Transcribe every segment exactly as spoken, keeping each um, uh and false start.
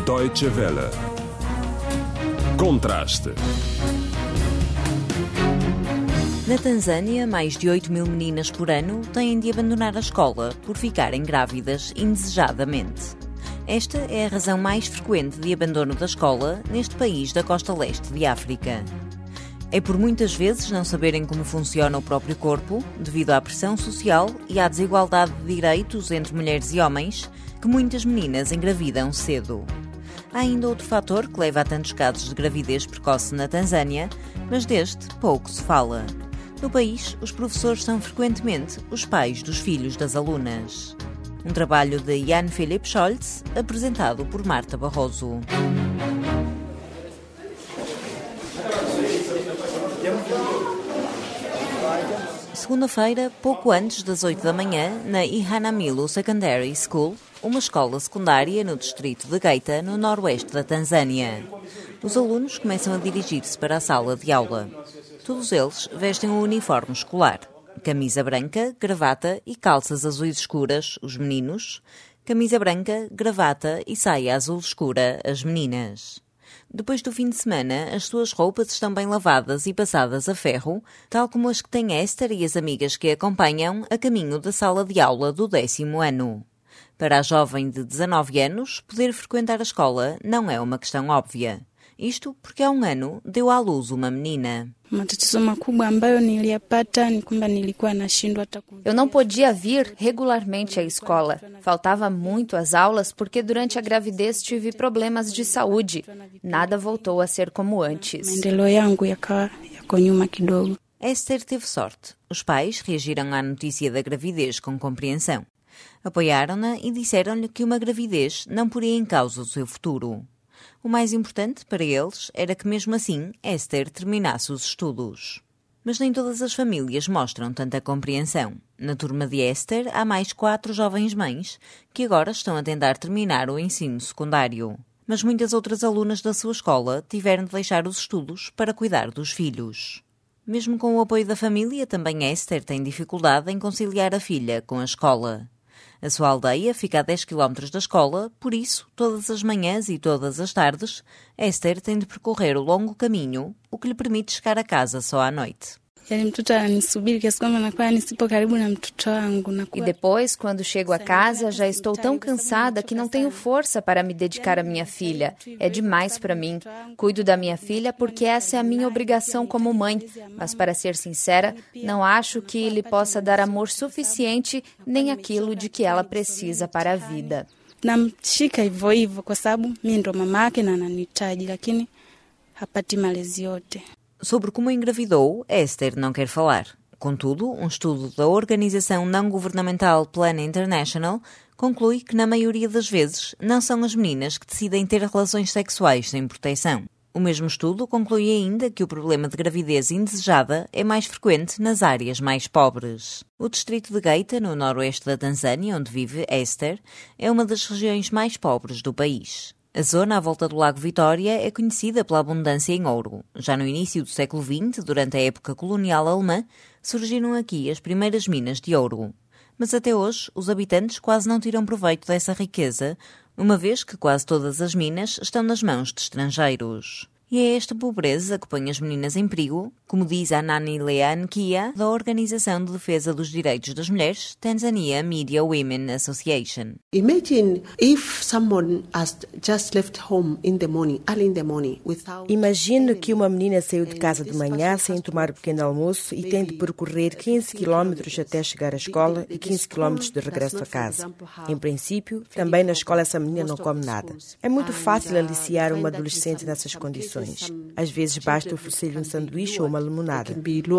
Deutsche Welle. Contraste. Na Tanzânia, mais de oito mil meninas por ano têm de abandonar a escola por ficarem grávidas indesejadamente. Esta é a razão mais frequente de abandono da escola neste país da costa leste de África. É por muitas vezes não saberem como funciona o próprio corpo, devido à pressão social e à desigualdade de direitos entre mulheres e homens, que muitas meninas engravidam cedo. Há ainda outro fator que leva a tantos casos de gravidez precoce na Tanzânia, mas deste pouco se fala. No país, os professores são frequentemente os pais dos filhos das alunas. Um trabalho de Jan Philipp Scholz, apresentado por Marta Barroso. Segunda-feira, pouco antes das oito da manhã, na Ihanamilo Secondary School, uma escola secundária no distrito de Geita, no noroeste da Tanzânia. Os alunos começam a dirigir-se para a sala de aula. Todos eles vestem o uniforme escolar. Camisa branca, gravata e calças azuis escuras, os meninos. Camisa branca, gravata e saia azul escura, as meninas. Depois do fim de semana, as suas roupas estão bem lavadas e passadas a ferro, tal como as que tem Esther e as amigas que a acompanham a caminho da sala de aula do décimo ano. Para a jovem de dezanove anos, poder frequentar a escola não é uma questão óbvia. Isto porque há um ano deu à luz uma menina. Eu não podia vir regularmente à escola. Faltava muito às aulas porque durante a gravidez tive problemas de saúde. Nada voltou a ser como antes. Esther teve sorte. Os pais reagiram à notícia da gravidez com compreensão. Apoiaram-na e disseram-lhe que uma gravidez não poria em causa o seu futuro. O mais importante para eles era que, mesmo assim, Esther terminasse os estudos. Mas nem todas as famílias mostram tanta compreensão. Na turma de Esther há mais quatro jovens mães que agora estão a tentar terminar o ensino secundário. Mas muitas outras alunas da sua escola tiveram de deixar os estudos para cuidar dos filhos. Mesmo com o apoio da família, também Esther tem dificuldade em conciliar a filha com a escola. A sua aldeia fica a dez quilómetros da escola, por isso, todas as manhãs e todas as tardes, Esther tem de percorrer o longo caminho, o que lhe permite chegar a casa só à noite. E depois, quando chego a casa, já estou tão cansada que não tenho força para me dedicar à minha filha. É demais para mim. Cuido da minha filha porque essa é a minha obrigação como mãe. Mas, para ser sincera, não acho que ele possa dar amor suficiente nem aquilo de que ela precisa para a vida. Namshika hivyo hivyo kwa sababu mimi ndo mama yake na ananihitaji lakini hapati malezi yote. Sobre como engravidou, Esther não quer falar. Contudo, um estudo da organização não-governamental Plan International conclui que, na maioria das vezes, não são as meninas que decidem ter relações sexuais sem proteção. O mesmo estudo conclui ainda que o problema de gravidez indesejada é mais frequente nas áreas mais pobres. O distrito de Geita, no noroeste da Tanzânia, onde vive Esther, é uma das regiões mais pobres do país. A zona à volta do Lago Vitória é conhecida pela abundância em ouro. Já no início do século vinte, durante a época colonial alemã, surgiram aqui as primeiras minas de ouro. Mas até hoje, os habitantes quase não tiram proveito dessa riqueza, uma vez que quase todas as minas estão nas mãos de estrangeiros. E é esta pobreza que põe as meninas em perigo, como diz a Nani Leanne Kia, da Organização de Defesa dos Direitos das Mulheres, Tanzania Media Women Association. Imagine if someone has just left home in the morning, early in the morning, without... Imagine que uma menina saiu de casa de manhã sem tomar o pequeno almoço e tem de percorrer quinze quilómetros até chegar à escola e quinze quilómetros de regresso a casa. Em princípio, também na escola essa menina não come nada. É muito fácil aliciar uma adolescente nessas condições. Às vezes basta oferecer-lhe um sanduíche ou uma limonada.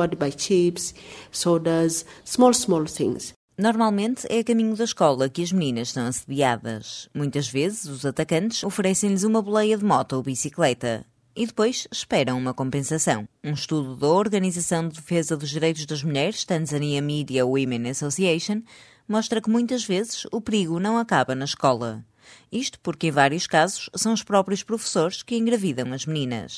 Normalmente é a caminho da escola que as meninas são assediadas. Muitas vezes os atacantes oferecem-lhes uma boleia de moto ou bicicleta e depois esperam uma compensação. Um estudo da Organização de Defesa dos Direitos das Mulheres, Tanzania Media Women Association, mostra que muitas vezes o perigo não acaba na escola. Isto porque, em vários casos, são os próprios professores que engravidam as meninas.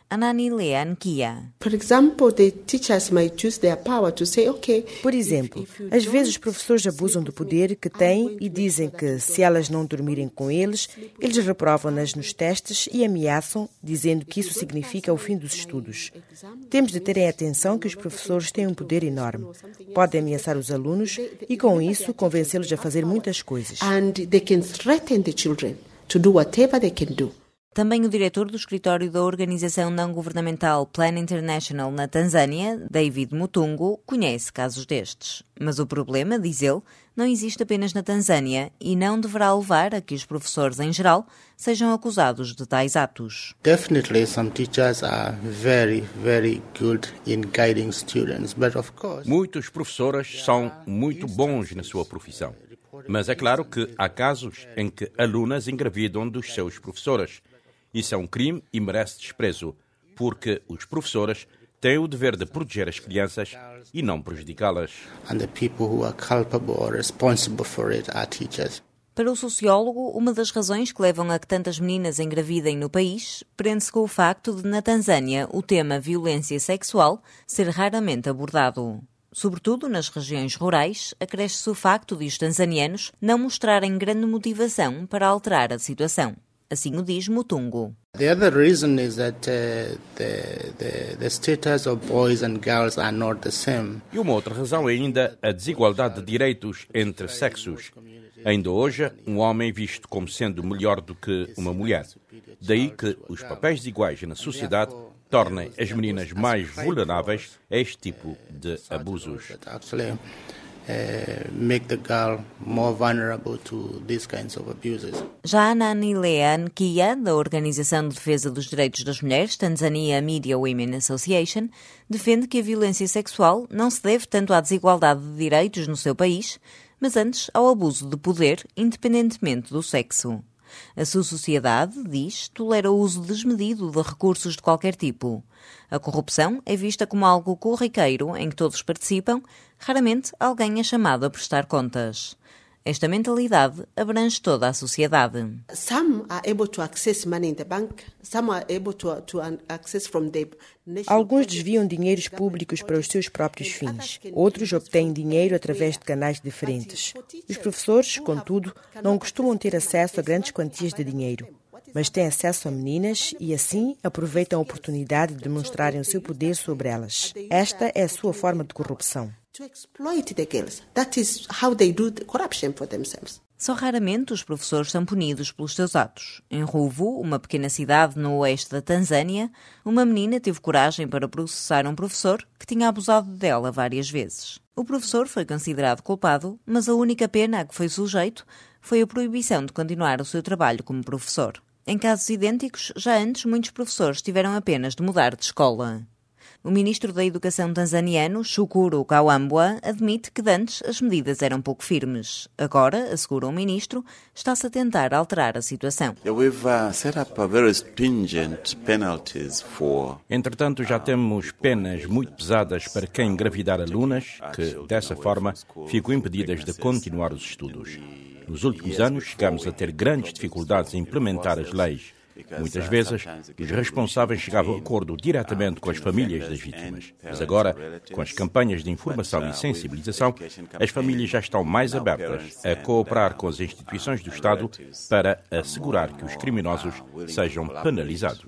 Anani Leanne Kia. For example, the teachers might use their power to say, okay. Por exemplo, às vezes os professores abusam do poder que têm e dizem que, se elas não dormirem com eles, eles reprovam-nas nos testes e ameaçam, dizendo que isso significa o fim dos estudos. Temos de ter em atenção que os professores têm um poder enorme. Podem ameaçar os alunos e, com isso, convencê-los a fazer muitas coisas. And they can threaten the children to do whatever they can do. Também o diretor do escritório da organização não-governamental Plan International na Tanzânia, David Mutungu, conhece casos destes. Mas o problema, diz ele, não existe apenas na Tanzânia e não deverá levar a que os professores, em geral, sejam acusados de tais atos. Definitely some teachers are very, very good in guiding students, but of course... Muitos professores são muito bons na sua profissão. Mas é claro que há casos em que alunas engravidam dos seus professores. Isso é um crime e merece desprezo, porque os professores têm o dever de proteger as crianças e não prejudicá-las. And the people who are culpable or responsible for it are teachers. Para o sociólogo, uma das razões que levam a que tantas meninas engravidem no país prende-se com o facto de, na Tanzânia, o tema violência sexual ser raramente abordado. Sobretudo nas regiões rurais, acresce-se o facto de os tanzanianos não mostrarem grande motivação para alterar a situação. Assim o diz Mutungu. The other reason is that uh, the, the, the status of boys and girls are not the same. E uma outra razão é ainda a desigualdade de direitos entre sexos. Ainda hoje, um homem é visto como sendo melhor do que uma mulher. Daí que os papéis iguais na sociedade tornem as meninas mais vulneráveis a este tipo de abusos. Uh, make the girl more vulnerable to these kinds of abuses. Já Anani Leanne Kia, da Organização de Defesa dos Direitos das Mulheres, Tanzania Media Women Association, defende que a violência sexual não se deve tanto à desigualdade de direitos no seu país, mas antes ao abuso de poder, independentemente do sexo. A sua sociedade, diz, tolera o uso desmedido de recursos de qualquer tipo. A corrupção é vista como algo corriqueiro em que todos participam, raramente alguém é chamado a prestar contas. Esta mentalidade abrange toda a sociedade. Some are able to access money in the bank, some are able to, to access from the Alguns desviam dinheiros públicos para os seus próprios fins. Outros obtêm dinheiro através de canais diferentes. Os professores, contudo, não costumam ter acesso a grandes quantias de dinheiro, mas têm acesso a meninas e, assim, aproveitam a oportunidade de demonstrarem o seu poder sobre elas. Esta é a sua forma de corrupção. to exploit the girls. That is how they do the corruption for themselves. Só raramente os professores são punidos pelos seus atos. Em Ruvu, uma pequena cidade no oeste da Tanzânia, uma menina teve coragem para processar um professor que tinha abusado dela várias vezes. O professor foi considerado culpado, mas a única pena a que foi sujeito foi a proibição de continuar o seu trabalho como professor. Em casos idênticos, já antes muitos professores tiveram apenas de mudar de escola. O ministro da Educação tanzaniano, Shukuru Kawambwa, admite que antes as medidas eram pouco firmes. Agora, assegura o ministro, está-se a tentar alterar a situação. Entretanto, já temos penas muito pesadas para quem engravidar alunas, que, dessa forma, ficam impedidas de continuar os estudos. Nos últimos anos, chegamos a ter grandes dificuldades em implementar as leis. Muitas vezes, os responsáveis chegavam a acordo diretamente com as famílias das vítimas. Mas agora, com as campanhas de informação e sensibilização, as famílias já estão mais abertas a cooperar com as instituições do Estado para assegurar que os criminosos sejam penalizados.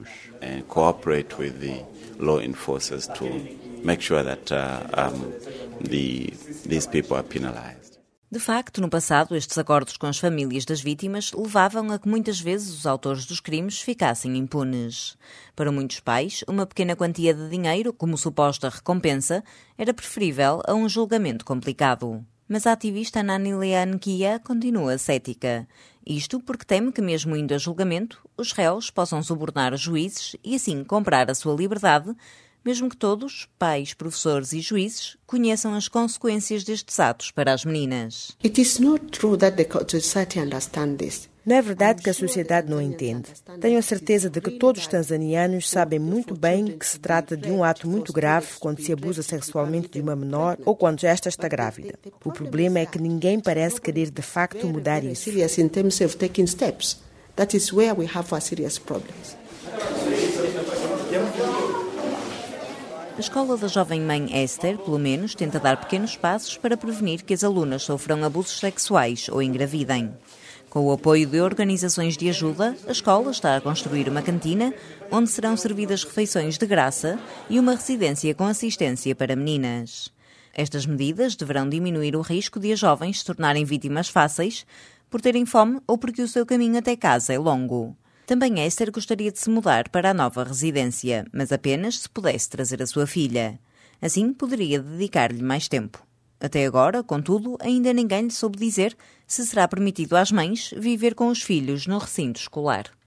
De facto, no passado, estes acordos com as famílias das vítimas levavam a que muitas vezes os autores dos crimes ficassem impunes. Para muitos pais, uma pequena quantia de dinheiro, como suposta recompensa, era preferível a um julgamento complicado. Mas a ativista Anani Leanne Kia continua cética. Isto porque teme que, mesmo indo a julgamento, os réus possam subornar os juízes e assim comprar a sua liberdade, mesmo que todos, pais, professores e juízes, conheçam as consequências destes atos para as meninas. It is not true that the society understands this. Não é verdade que a sociedade não entende. Tenho a certeza de que todos os tanzanianos sabem muito bem que se trata de um ato muito grave quando se abusa sexualmente de uma menor ou quando esta está grávida. O problema é que ninguém parece querer de facto mudar isso. Serious in terms of taking steps. That is where we have our serious problems. A escola da jovem mãe Esther, pelo menos, tenta dar pequenos passos para prevenir que as alunas sofram abusos sexuais ou engravidem. Com o apoio de organizações de ajuda, a escola está a construir uma cantina onde serão servidas refeições de graça e uma residência com assistência para meninas. Estas medidas deverão diminuir o risco de as jovens se tornarem vítimas fáceis por terem fome ou porque o seu caminho até casa é longo. Também Esther gostaria de se mudar para a nova residência, mas apenas se pudesse trazer a sua filha. Assim, poderia dedicar-lhe mais tempo. Até agora, contudo, ainda ninguém lhe soube dizer se será permitido às mães viver com os filhos no recinto escolar.